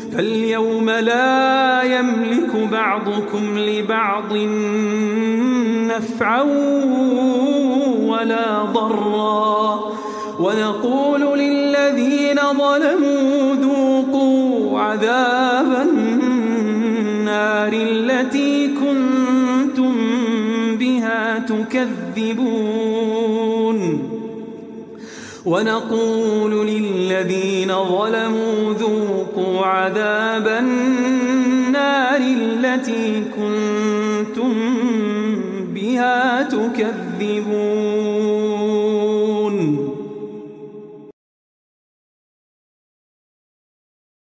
فاليوم لا يملك بعضكم لبعض نفعا ولا ضرا ونقول للذين ظلموا ذوقوا عذاب النار التي كنتم بها تكذبون ونقول للذين ظلموا ذوقوا عذاب النار التي كنتم بها تكذبون